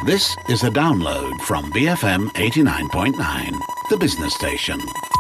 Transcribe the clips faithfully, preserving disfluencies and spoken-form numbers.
This is a download from B F M eighty-nine point nine, the business station.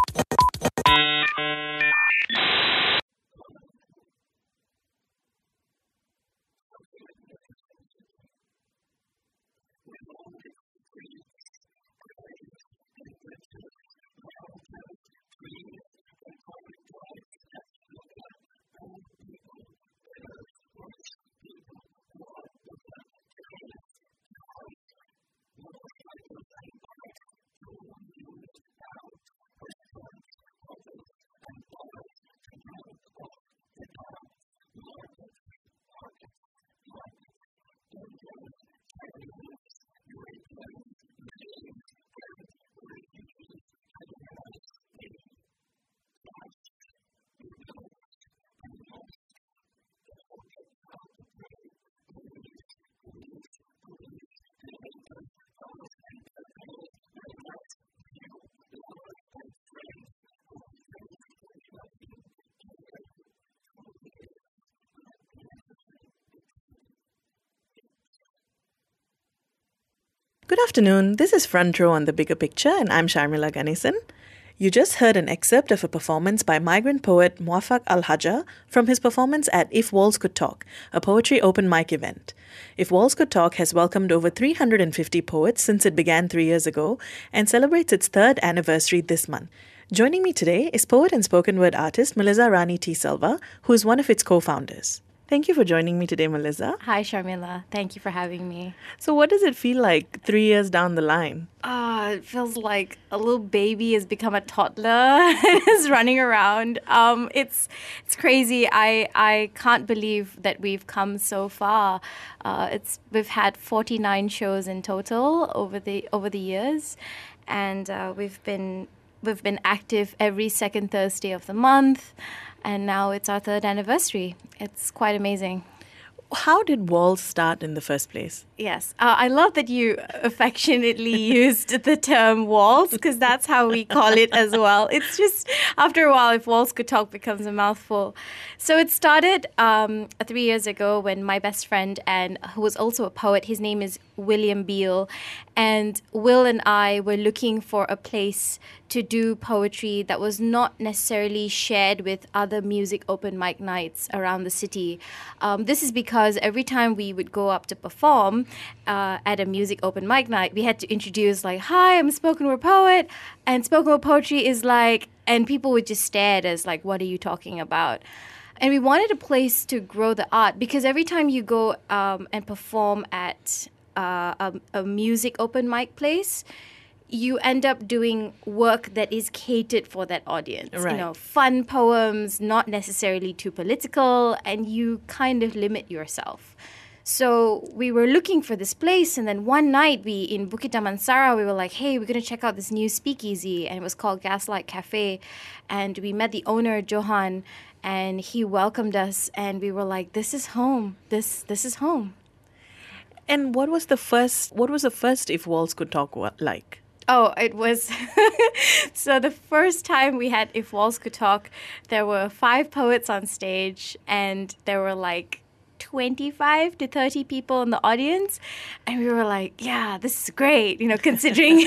Good afternoon, this is Front Row on The Bigger Picture and I'm Sharmila Ganesan. You just heard an excerpt of a performance by migrant poet Muafaq Al-Hajja from his performance at If Walls Could Talk, a poetry open mic event. If Walls Could Talk has welcomed over three hundred fifty poets since it began three years ago and celebrates its third anniversary this month. Joining me today is poet and spoken word artist Melissa Rani T. Silva, who is one of its co-founders. Thank you for joining me today, Melissa. Hi, Sharmila. Thank you for having me. So what does it feel like three years down the line? Uh, it feels like a little baby has become a toddler and is running around. Um, it's it's crazy. I I can't believe that we've come so far. Uh, it's we've had forty-nine shows in total over the over the years, and uh, we've been we've been active every second Thursday of the month. And now it's our third anniversary. It's quite amazing. How did Walls start in the first place? Yes. Uh, I love that you affectionately used the term walls because that's how we call it as well. It's just, after a while, If Walls Could Talk becomes a mouthful. So it started um, three years ago when my best friend, and who was also a poet, his name is William Beale, and Will and I were looking for a place to do poetry that was not necessarily shared with other music open mic nights around the city. Um, this is because every time we would go up to perform uh, at a music open mic night, we had to introduce like, hi, I'm a spoken word poet, and spoken word poetry is like, and people would just stare at us like, what are you talking about? And we wanted a place to grow the art because every time you go um, and perform at uh, a, a music open mic place, you end up doing work that is catered for that audience. Right. You know, fun poems, not necessarily too political, and you kind of limit yourself. So we were looking for this place, and then one night we in Bukit Damansara, we were like, hey, we're going to check out this new speakeasy, and it was called Gaslight Cafe. And we met the owner, Johan, and he welcomed us, and we were like, this is home. This this is home. And what was the first, what was the first If Walls Could Talk like? Oh, it was... So the first time we had If Walls Could Talk, there were five poets on stage, and there were like twenty-five to thirty people in the audience. And we were like, yeah, this is great, you know, considering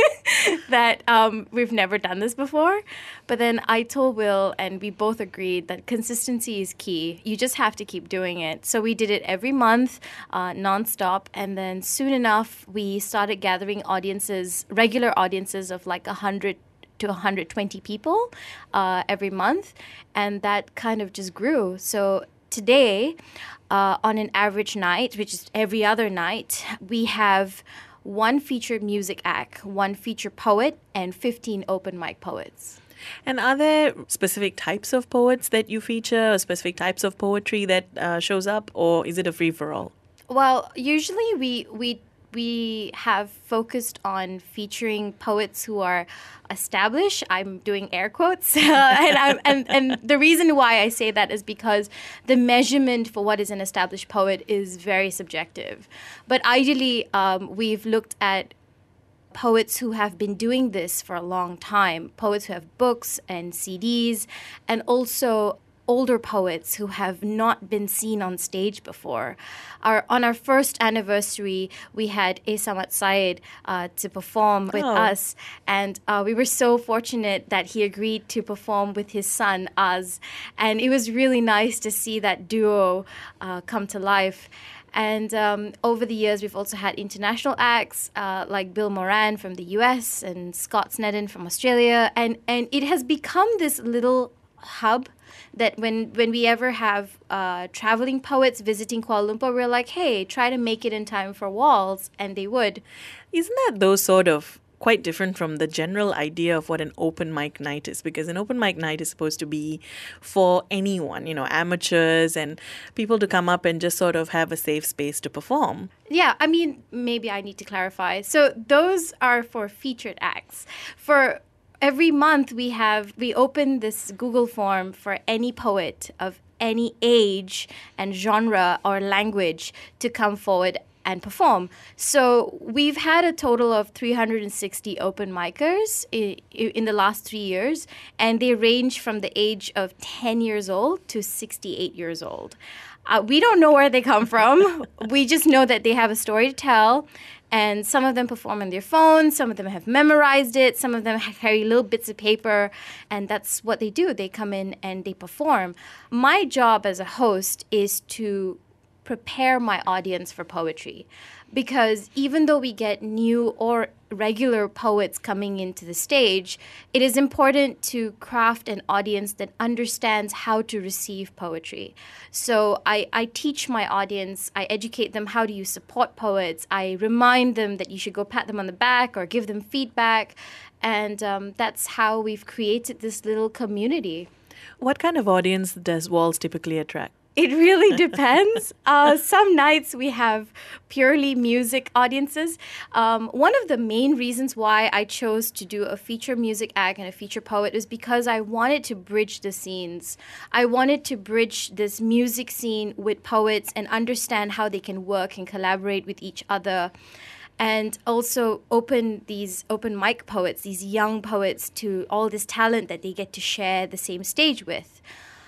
that um, we've never done this before. But then I told Will, and we both agreed that consistency is key. You just have to keep doing it. So we did it every month, uh, nonstop. And then soon enough, we started gathering audiences, regular audiences of like one hundred to one hundred twenty people uh, every month. And that kind of just grew. So today, uh, on an average night, which is every other night, we have one featured music act, one featured poet, and fifteen open mic poets. And are there specific types of poets that you feature, or specific types of poetry that uh, shows up, or is it a free-for-all? Well, usually we we we have focused on featuring poets who are established. I'm doing air quotes. and, I'm, and, and the reason why I say that is because the measurement for what is an established poet is very subjective. But ideally, um, we've looked at poets who have been doing this for a long time, poets who have books and C Ds, and also older poets who have not been seen on stage before. Our, on our first anniversary, we had Esamat Syed uh, to perform with Oh. us, and uh, we were so fortunate that he agreed to perform with his son, Az, and it was really nice to see that duo uh, come to life. And um, over the years, we've also had international acts uh, like Bill Moran from the U S and Scott Snedden from Australia. And, and it has become this little hub that when, when we ever have uh, traveling poets visiting Kuala Lumpur, we're like, hey, try to make it in time for Walls. And they would. Isn't that though sort of quite different from the general idea of what an open mic night is? Because an open mic night is supposed to be for anyone, you know, amateurs and people to come up and just sort of have a safe space to perform. Yeah, I mean, maybe I need to clarify. So those are for featured acts. For every month we have, we open this Google form for any poet of any age and genre or language to come forward and perform. So we've had a total of three hundred sixty open micers in, in the last three years, and they range from the age of ten years old to sixty-eight years old. Uh, we don't know where they come from. We just know that they have a story to tell, and some of them perform on their phones, some of them have memorized it, some of them carry little bits of paper, and that's what they do. They come in and they perform. My job as a host is to prepare my audience for poetry, because even though we get new or regular poets coming into the stage, it is important to craft an audience that understands how to receive poetry. So I, I teach my audience, I educate them how do you support poets, I remind them that you should go pat them on the back or give them feedback, and um, that's how we've created this little community. What kind of audience does Walls typically attract? It really depends. Uh, some nights we have purely music audiences. Um, one of the main reasons why I chose to do a feature music act and a feature poet is because I wanted to bridge the scenes. I wanted to bridge this music scene with poets and understand how they can work and collaborate with each other. And also open these open mic poets, these young poets, to all this talent that they get to share the same stage with.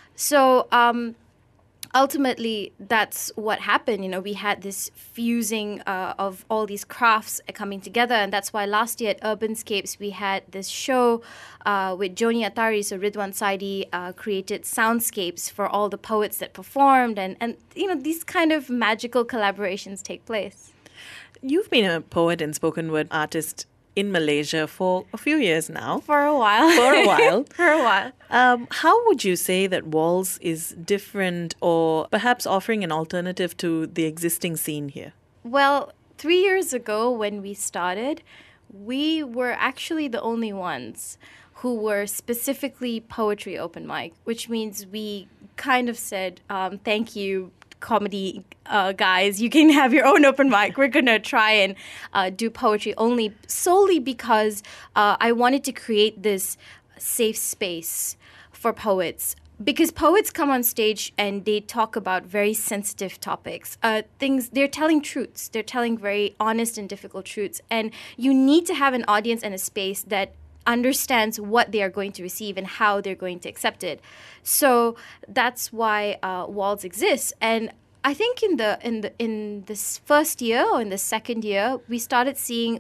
So, um, ultimately, that's what happened. You know, we had this fusing uh, of all these crafts coming together, and that's why last year at Urbanscapes we had this show uh, with Joni Atari. So Ridwan Saidi uh, created soundscapes for all the poets that performed, and, and you know, these kind of magical collaborations take place. You've been a poet and spoken word artist in Malaysia for a few years now. For a while. For a while. For a while. Um, how would you say that Walls is different or perhaps offering an alternative to the existing scene here? Well, three years ago when we started, we were actually the only ones who were specifically poetry open mic, which means we kind of said, um, thank you, comedy uh, guys, you can have your own open mic. We're going to try and uh, do poetry only, solely because uh, I wanted to create this safe space for poets. Because poets come on stage and they talk about very sensitive topics, uh, things, they're telling truths. They're telling very honest and difficult truths. And you need to have an audience and a space that understands what they are going to receive and how they're going to accept it. So that's why uh, Walls exists. And I think in the in the in this first year or in the second year, we started seeing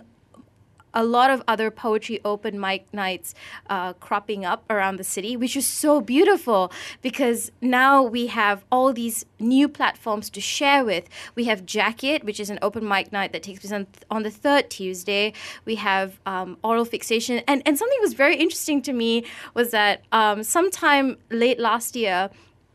a lot of other poetry open mic nights uh, cropping up around the city, which is so beautiful because now we have all these new platforms to share with. We have Jacket, which is an open mic night that takes place on, on the third Tuesday. We have um, Oral Fixation. And, and something that was very interesting to me was that um, sometime late last year,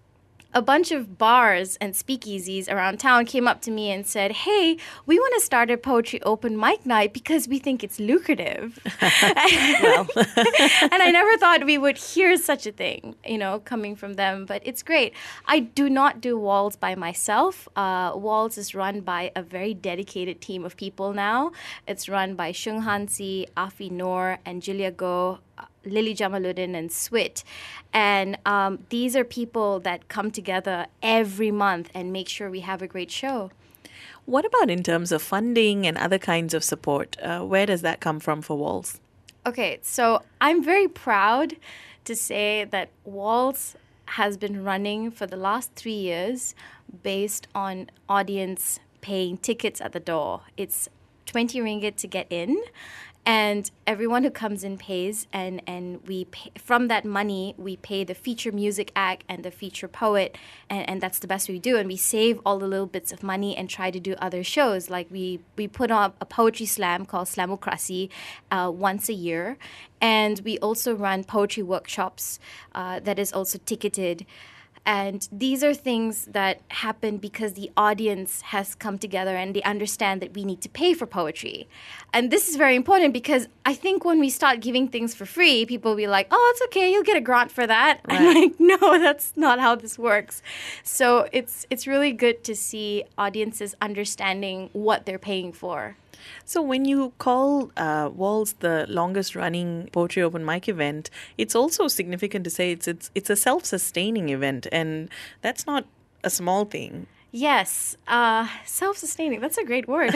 a bunch of bars and speakeasies around town came up to me and said, hey, we want to start a poetry open mic night because we think it's lucrative. Well. And I never thought we would hear such a thing, you know, coming from them. But it's great. I do not do Walls by myself. Uh, Walls is run by a very dedicated team of people now. It's run by Shung Hansi, Afi Noor, and Julia Go, Lily Jamaluddin, and Swit. And um, these are people that come together every month and make sure we have a great show. What about in terms of funding and other kinds of support? Uh, where does that come from for Walls? Okay, so I'm very proud to say that Walls has been running for the last three years based on audience paying tickets at the door. It's twenty ringgit to get in, and everyone who comes in pays, and, and we pay, from that money, we pay the feature music act and the feature poet, and, and that's the best we do. And we save all the little bits of money and try to do other shows. Like we, we put up a poetry slam called Slamocracy uh, once a year, and we also run poetry workshops uh, that is also ticketed. And these are things that happen because the audience has come together and they understand that we need to pay for poetry. And this is very important because I think when we start giving things for free, people will be like, oh, it's okay, you'll get a grant for that. Right. I'm like, no, that's not how this works. So it's it's really good to see audiences understanding what they're paying for. So when you call uh, Walls the longest running poetry open mic event, it's also significant to say it's it's it's a self-sustaining event, and that's not a small thing. Yes, uh, self-sustaining. That's a great word.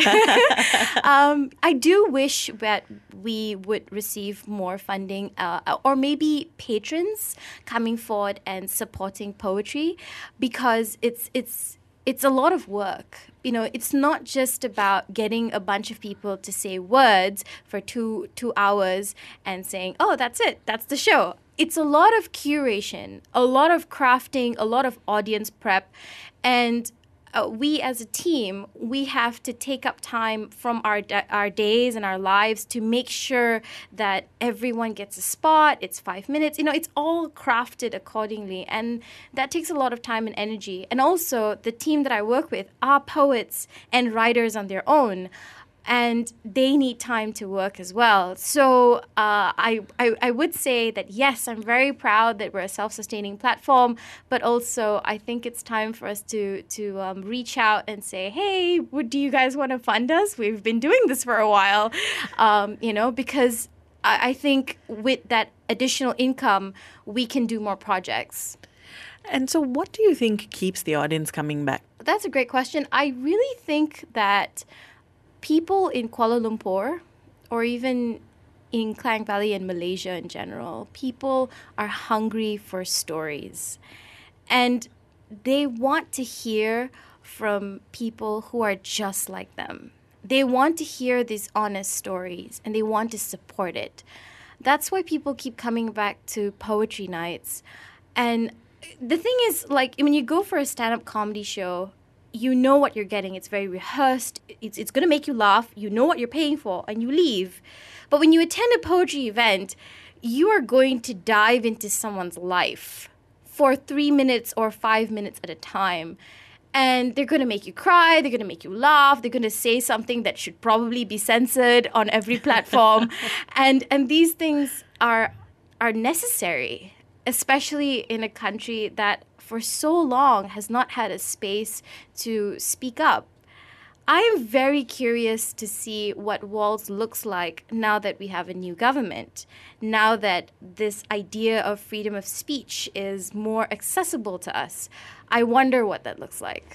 um, I do wish that we would receive more funding uh, or maybe patrons coming forward and supporting poetry, because it's it's it's a lot of work. You know, it's not just about getting a bunch of people to say words for two two hours and saying, oh, that's it, that's the show. It's a lot of curation, a lot of crafting, a lot of audience prep. And uh, we as a team, we have to take up time from our da- our days and our lives to make sure that everyone gets a spot. It's five minutes. You know, it's all crafted accordingly. And that takes a lot of time and energy. And also, the team that I work with are poets and writers on their own. And they need time to work as well. So uh, I, I I would say that, yes, I'm very proud that we're a self-sustaining platform, but also I think it's time for us to, to um, reach out and say, hey, would, do you guys want to fund us? We've been doing this for a while, um, you know, because I, I think with that additional income, we can do more projects. And so what do you think keeps the audience coming back? That's a great question. I really think that people in Kuala Lumpur, or even in Klang Valley and Malaysia in general, people are hungry for stories. And they want to hear from people who are just like them. They want to hear these honest stories, and they want to support it. That's why people keep coming back to poetry nights. And the thing is, like, when you go for a stand-up comedy show, you know what you're getting. It's very rehearsed. It's it's going to make you laugh. You know what you're paying for, and you leave. But when you attend a poetry event, you are going to dive into someone's life for three minutes or five minutes at a time. And they're going to make you cry. They're going to make you laugh. They're going to say something that should probably be censored on every platform. and and these things are are necessary, especially in a country that for so long has not had a space to speak up. I am very curious to see what Walls looks like now that we have a new government, now that this idea of freedom of speech is more accessible to us. I wonder what that looks like.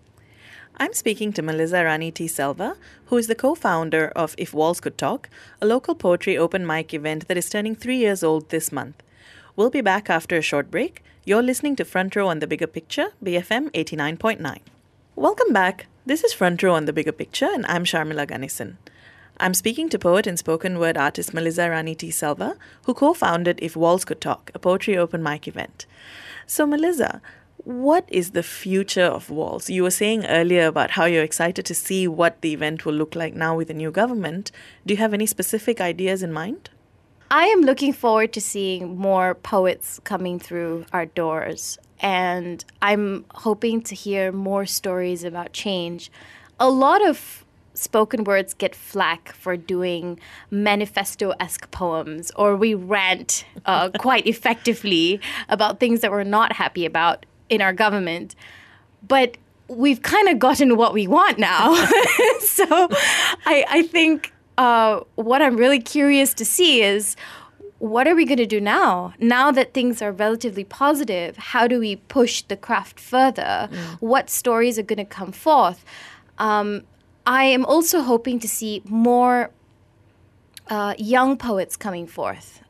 I'm speaking to Melissa Rani T. Selva, who is the co-founder of If Walls Could Talk, a local poetry open mic event that is turning three years old this month. We'll be back after a short break. You're listening to Front Row on The Bigger Picture, B F M eighty-nine point nine. Welcome back. This is Front Row on The Bigger Picture, and I'm Sharmila Ganesan. I'm speaking to poet and spoken word artist Melissa Rani T. Selva, who co-founded If Walls Could Talk, a poetry open mic event. So, Melissa, what is the future of Walls? You were saying earlier about how you're excited to see what the event will look like now with the new government. Do you have any specific ideas in mind? I am looking forward to seeing more poets coming through our doors, and I'm hoping to hear more stories about change. A lot of spoken words get flack for doing manifesto-esque poems, or we rant uh, quite effectively about things that we're not happy about in our government. But we've kind of gotten what we want now. so I, I think Uh, what I'm really curious to see is, what are we going to do now? Now that things are relatively positive, how do we push the craft further? Mm. What stories are going to come forth? Um, I am also hoping to see more uh, young poets coming forth.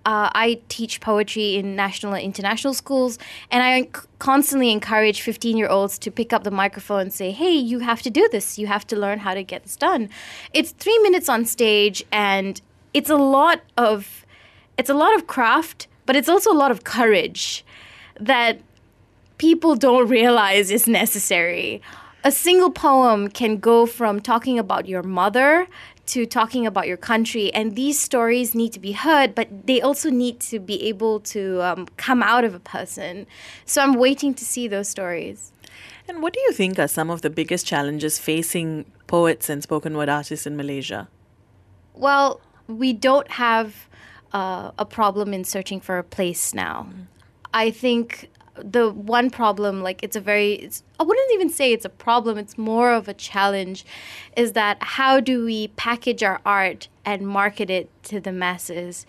uh, I teach poetry in national and international schools, and I c- constantly encourage fifteen-year-olds to pick up the microphone and say, hey, you have to do this. You have to learn how to get this done. It's three minutes on stage, and it's a lot of it's a lot of craft, but it's also a lot of courage that people don't realize is necessary. A single poem can go from talking about your mother to talking about your country, and these stories need to be heard, but they also need to be able to um, come out of a person. So I'm waiting to see those stories. And what do you think are some of the biggest challenges facing poets and spoken word artists in Malaysia? Well, we don't have uh, a problem in searching for a place now. Mm. I think the one problem, like it's a very, it's, I wouldn't even say it's a problem, it's more of a challenge, is that how do we package our art and market it to the masses?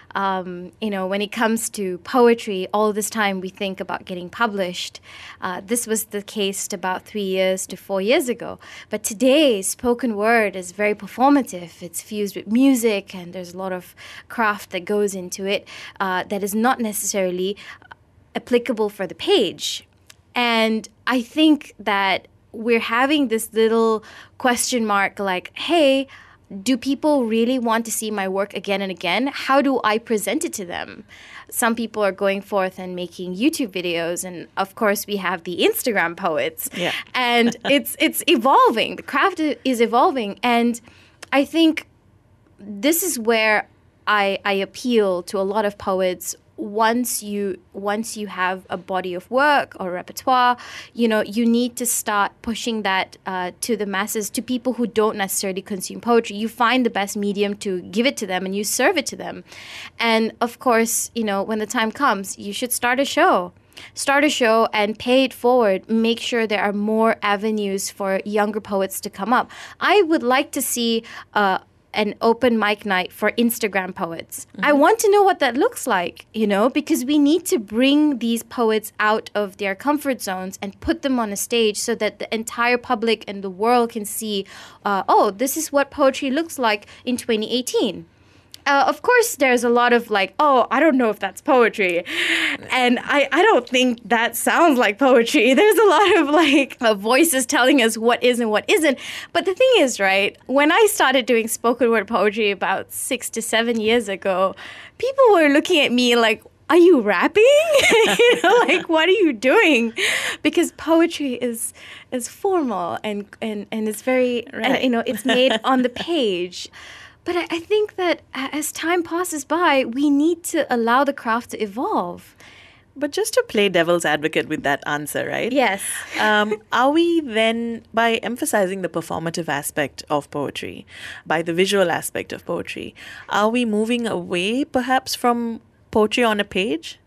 Um, you know, when it comes to poetry, all this time we think about getting published. Uh, this was the case about three years to four years ago. But today, spoken word is very performative. It's fused with music, and there's a lot of craft that goes into it uh, that is not necessarily applicable for the page. And I think that we're having this little question mark like, hey, do people really want to see my work again and again? How do I present it to them? Some people are going forth and making YouTube videos, and of course we have the Instagram poets. Yeah. And it's it's evolving. The craft is evolving, and I think this is where I I appeal to a lot of poets. Once you once you have a body of work or repertoire, you know, you need to start pushing that uh, to the masses, to people who don't necessarily consume poetry. You find the best medium to give it to them, and you serve it to them. And of course, you know, when the time comes, you should start a show. Start a show and pay it forward. Make sure there are more avenues for younger poets to come up. I would like to see uh, an open mic night for Instagram poets. Mm-hmm. I want to know what that looks like, you know, because we need to bring these poets out of their comfort zones and put them on a stage so that the entire public and the world can see, uh, oh, this is what poetry looks like in twenty eighteen. Uh, of course, there's a lot of like, oh, I don't know if that's poetry. And I, I don't think that sounds like poetry. There's a lot of like uh, voices telling us what is and what isn't. But the thing is, right, when I started doing spoken word poetry about six to seven years ago, people were looking at me like, are you rapping? You know, like, what are you doing? Because poetry is is formal and, and, and it's very, right. and, you know, it's made on the page. But I, I think that as time passes by, we need to allow the craft to evolve. But just to play devil's advocate with that answer, right? Yes. um, are we then, by emphasizing the performative aspect of poetry, by the visual aspect of poetry, are we moving away perhaps from poetry on a page?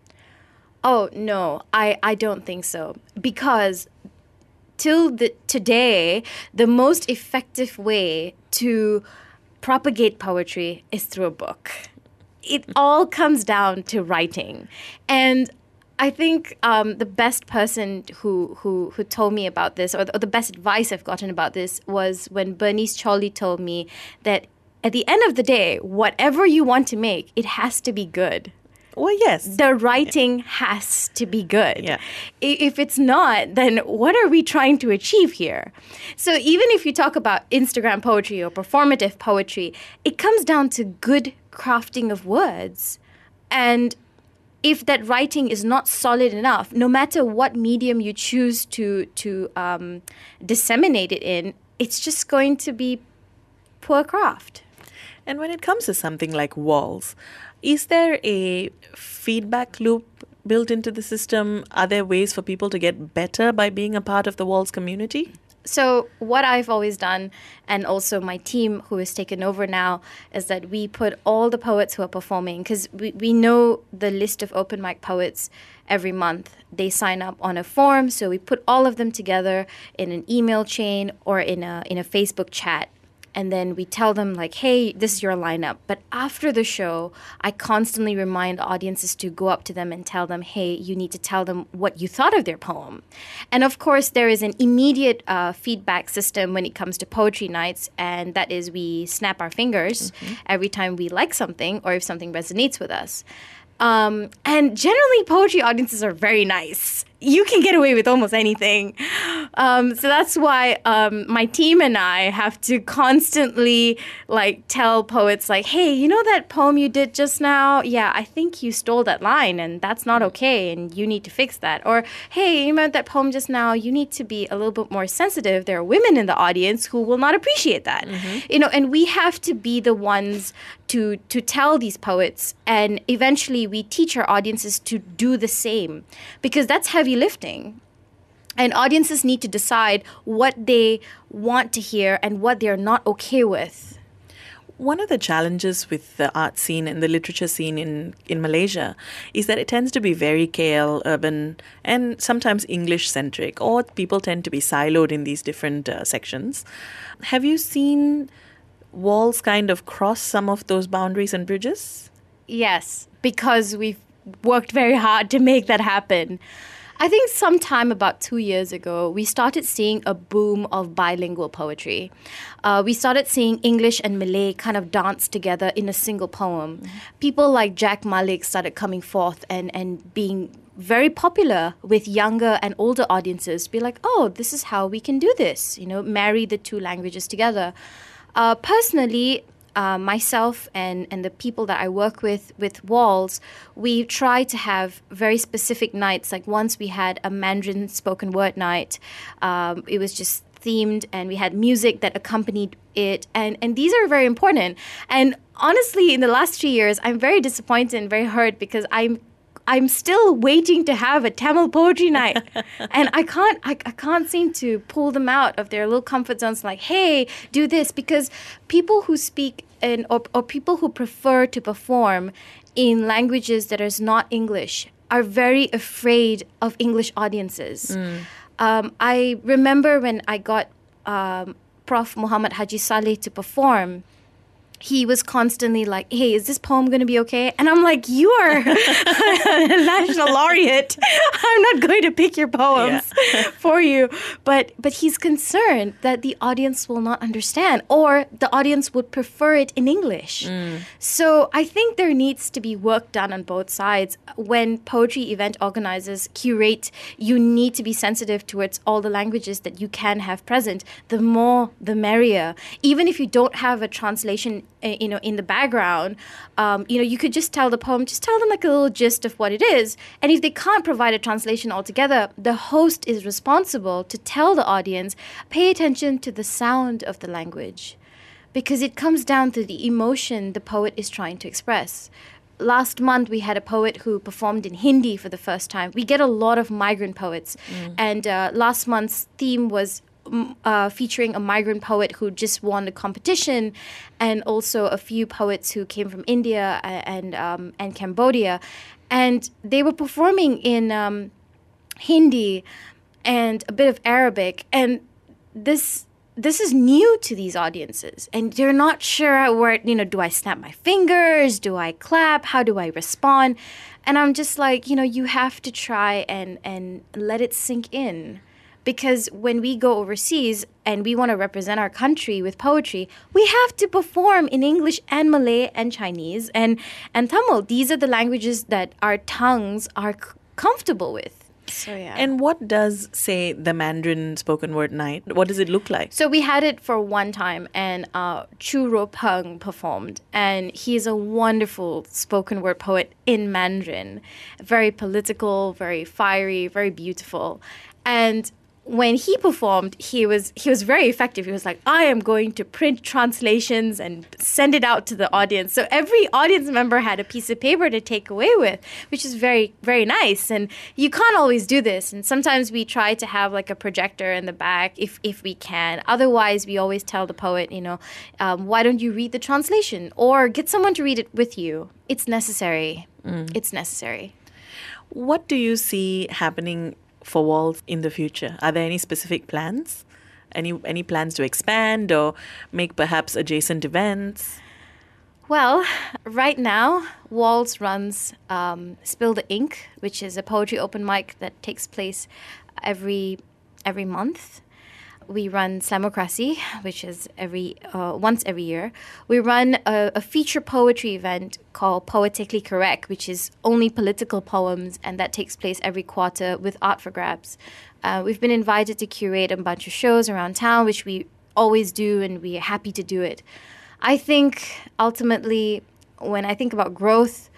Oh, no, I, I don't think so. Because till the, today, the most effective way to propagate poetry is through a book. It all comes down to writing. And I think um, the best person who, who who told me about this, or the, or the best advice I've gotten about this, was when Bernice Chorley told me that at the end of the day, whatever you want to make, it has to be good. Well, yes. The writing yeah. has to be good. Yeah. If it's not, then what are we trying to achieve here? So even if you talk about Instagram poetry or performative poetry, it comes down to good crafting of words. And if that writing is not solid enough, no matter what medium you choose to, to um, disseminate it in, it's just going to be poor craft. And when it comes to something like walls, is there a feedback loop built into the system? Are there ways for people to get better by being a part of the Walls community? So what I've always done, and also my team who has taken over now, is that we put all the poets who are performing, because we, we know the list of open mic poets every month. They sign up on a form, so we put all of them together in an email chain or in a in a Facebook chat. and then we tell them like, hey, this is your lineup. But after the show, I constantly remind audiences to go up to them and tell them, hey, you need to tell them what you thought of their poem. And of course, there is an immediate uh, feedback system when it comes to poetry nights, and that is we snap our fingers mm-hmm. every time we like something or if something resonates with us. Um, and generally, poetry audiences are very nice. You can get away with almost anything. Um, so that's why um, my team and I have to constantly like tell poets like, hey, you know that poem you did just now? Yeah, I think you stole that line and that's not okay and you need to fix that. Or, hey, you remember that poem just now? You need to be a little bit more sensitive. There are women in the audience who will not appreciate that. Mm-hmm. You know, and we have to be the ones to to tell these poets, and eventually we teach our audiences to do the same, because that's heavy lifting. And audiences need to decide what they want to hear and what they're not okay with. One of the challenges with the art scene and the literature scene in, in Malaysia is that it tends to be very K L, urban, and sometimes English-centric, or people tend to be siloed in these different uh, sections. Have you seen Walls kind of cross some of those boundaries and bridges? Yes, because we've worked very hard to make that happen. I think sometime about two years ago, we started seeing a boom of bilingual poetry. Uh, we started seeing English and Malay kind of dance together in a single poem. Mm-hmm. People like Jack Malik started coming forth and, and being very popular with younger and older audiences. Be like, oh, this is how we can do this, you know, marry the two languages together. Uh, personally, uh, myself and, and the people that I work with, with Walls, we try to have very specific nights. Like once we had a Mandarin spoken word night. Um, it was just themed, and we had music that accompanied it. And, and these are very important. And honestly, in the last three years, I'm very disappointed and very hurt because I'm I'm still waiting to have a Tamil poetry night, and I can't, I, I can't seem to pull them out of their little comfort zones. Like, hey, do this, because people who speak in or, or people who prefer to perform in languages that is not English are very afraid of English audiences. Mm. Um, I remember when I got um, Professor Muhammad Haji Saleh to perform. He was constantly like, hey, is this poem going to be okay? And I'm like, you are a national laureate. I'm not going to pick your poems yeah. for you. But but he's concerned that the audience will not understand, or the audience would prefer it in English. Mm. So I think there needs to be work done on both sides. When poetry event organizers curate, you need to be sensitive towards all the languages that you can have present. The more, the merrier. Even if you don't have a translation you know, in the background, um, you know, you could just tell the poem, just tell them like a little gist of what it is. And if they can't provide a translation altogether, the host is responsible to tell the audience, pay attention to the sound of the language, because it comes down to the emotion the poet is trying to express. Last month, we had a poet who performed in Hindi for the first time. We get a lot of migrant poets. Mm. And uh, last month's theme was Uh, featuring a migrant poet who just won the competition, and also a few poets who came from India and um, and Cambodia, and they were performing in um, Hindi and a bit of Arabic, and this this is new to these audiences, and they're not sure where, you know, do I snap my fingers, do I clap, how do I respond? And I'm just like, you know, you have to try and and let it sink in. Because when we go overseas and we want to represent our country with poetry, we have to perform in English and Malay and Chinese and, and Tamil. These are the languages that our tongues are c- comfortable with. So, yeah. And what does, say, the Mandarin spoken word night, what does it look like? So we had it for one time, and uh, Chu Ro Peng performed. And he is a wonderful spoken word poet in Mandarin. Very political, very fiery, very beautiful. And when he performed, he was he was very effective. He was like, I am going to print translations and send it out to the audience. So every audience member had a piece of paper to take away with, which is very, very nice. And you can't always do this. And sometimes we try to have like a projector in the back if, if we can. Otherwise, we always tell the poet, you know, um, why don't you read the translation? Or get someone to read it with you. It's necessary. Mm. It's necessary. What do you see happening for Walls in the future? Are there any specific plans? Any any plans to expand or make perhaps adjacent events? Well, right now, Walls runs um, Spill the Ink, which is a poetry open mic that takes place every every month. We run Slamocracy, which is every uh, once every year. We run a, a feature poetry event called Poetically Correct, which is only political poems, and that takes place every quarter with Art for Grabs. Uh, we've been invited to curate a bunch of shows around town, which we always do, and we are happy to do it. I think ultimately, when I think about growth,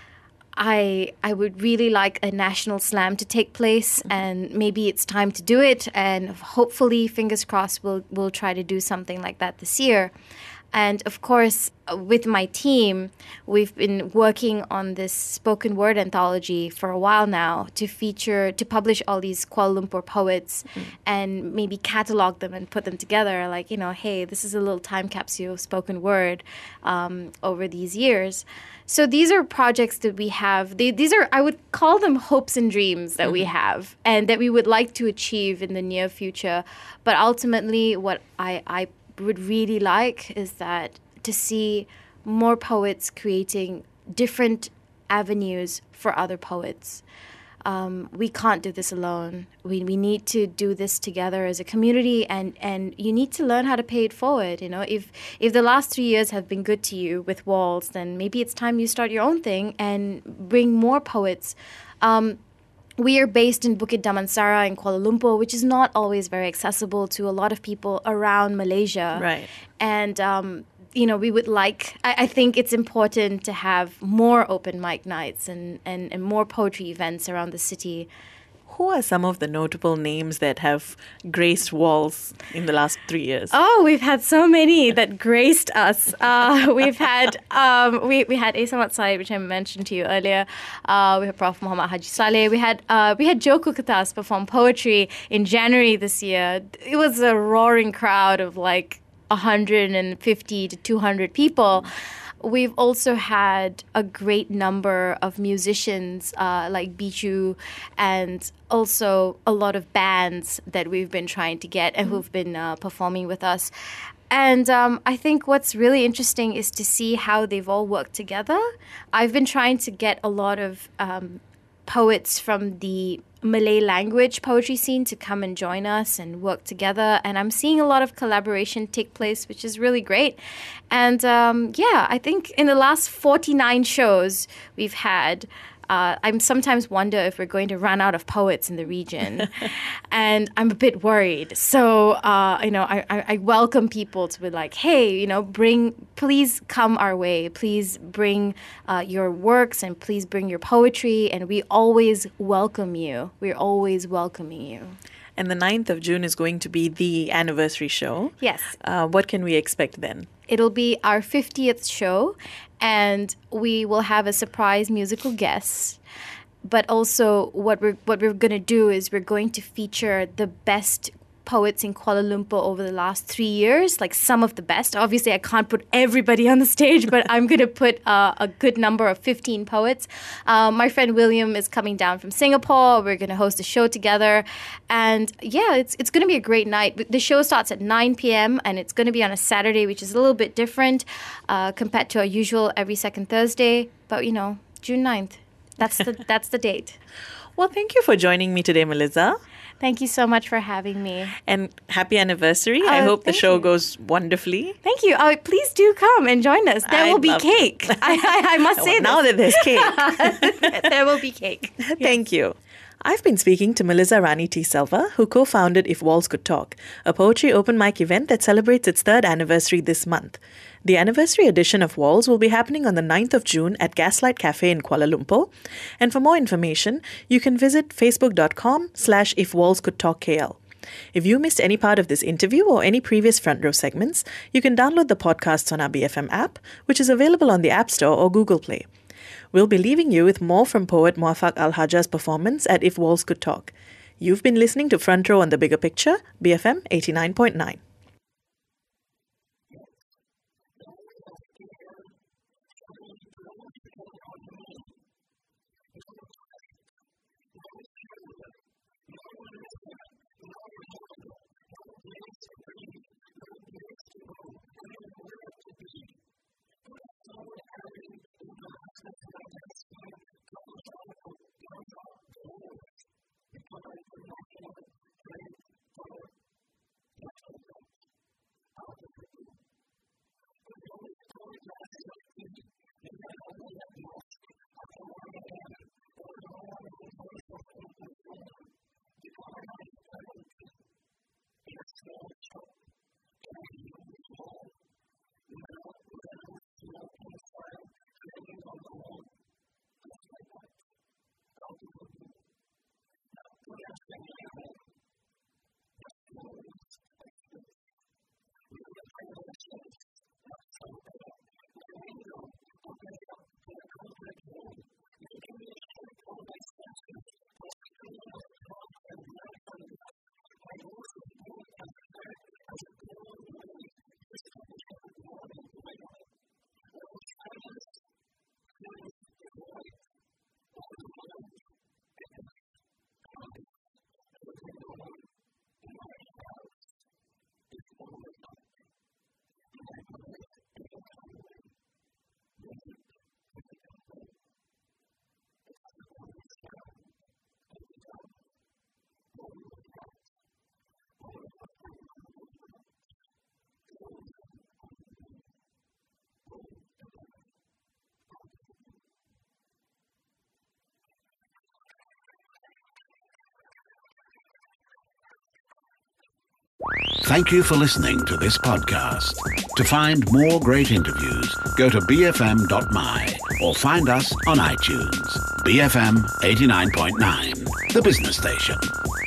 I I would really like a national slam to take place, and maybe it's time to do it. And hopefully, fingers crossed, we'll we'll try to do something like that this year. And of course, with my team, we've been working on this spoken word anthology for a while now to feature, to publish all these Kuala Lumpur poets mm. and maybe catalog them and put them together. Like, you know, hey, this is a little time capsule of spoken word um, over these years. So these are projects that we have. They, these are, I would call them hopes and dreams that mm-hmm. we have and that we would like to achieve in the near future. But ultimately, what I, I would really like is that to see more poets creating different avenues for other poets. Um, we can't do this alone. We we need to do this together as a community, and, and you need to learn how to pay it forward. You know, if if the last three years have been good to you with Walls, then maybe it's time you start your own thing and bring more poets. Um, We are based in Bukit Damansara in Kuala Lumpur, which is not always very accessible to a lot of people around Malaysia. Right. And, um, you know, we would like, I, I think it's important to have more open mic nights and, and, and more poetry events around the city. Who are some of the notable names that have graced Walls in the last three years? Oh, we've had so many that graced us. Uh, we've had um, we we had Isamat Said, which I mentioned to you earlier. Uh, we had Professor Muhammad Haji Saleh. We had uh, we had Joko Katas perform poetry in January this year. It was a roaring crowd of like one hundred fifty to two hundred people. We've also had a great number of musicians uh, like Bichu and also a lot of bands that we've been trying to get and who've been uh, performing with us. And um, I think what's really interesting is to see how they've all worked together. I've been trying to get a lot of um, poets from the Malay language poetry scene to come and join us and work together. And I'm seeing a lot of collaboration take place, which is really great. And um, yeah, I think in the last forty-nine shows we've had, uh, I sometimes wonder if we're going to run out of poets in the region. And I'm a bit worried. So, uh, you know, I, I welcome people to be like, hey, you know, bring, please come our way. Please bring uh, your works and please bring your poetry. And we always welcome you. We're always welcoming you. And the ninth of June is going to be the anniversary show. Yes. Uh, what can we expect then? It'll be our fiftieth show, and we will have a surprise musical guest. But also what we're what we're going to do is we're going to feature the best poets in Kuala Lumpur over the last three years, like some of the best. Obviously, I can't put everybody on the stage, but I'm going to put uh, a good number of fifteen poets. Uh, my friend William is coming down from Singapore. We're going to host a show together. And yeah, it's it's going to be a great night. The show starts at nine p.m. and it's going to be on a Saturday, which is a little bit different uh, compared to our usual every second Thursday. But, you know, June ninth, that's the, that's the date. Well, thank you for joining me today, Melissa. Thank you so much for having me. And happy anniversary. Oh, I hope the show you. goes wonderfully. Thank you. Oh, please do come and join us. There I'd will be love cake. I, I, I must say well, now this. that there's cake. There will be cake. Thank you. I've been speaking to Melissa Rani T. Selva, who co-founded If Walls Could Talk, a poetry open mic event that celebrates its third anniversary this month. The anniversary edition of Walls will be happening on the ninth of June at Gaslight Cafe in Kuala Lumpur. And for more information, you can visit facebook.com slash If Walls Could Talk KL. If you missed any part of this interview or any previous Front Row segments, you can download the podcasts on our B F M app, which is available on the App Store or Google Play. We'll be leaving you with more from poet Muafak Al-Hajjah's performance at If Walls Could Talk. You've been listening to Front Row on The Bigger Picture, B F M eighty-nine point nine. Thank you for listening to this podcast. To find more great interviews, go to b f m dot m y or find us on iTunes. B F M eighty-nine point nine, the business station.